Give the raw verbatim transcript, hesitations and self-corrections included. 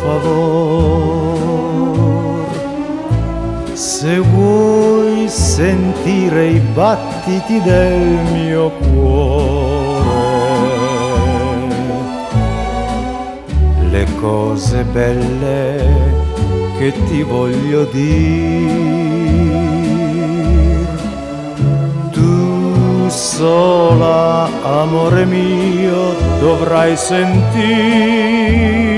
favor, se vuoi sentire i battiti del mio cuore, le cose belle che ti voglio dir, tu sola, amore mio, dovrai sentir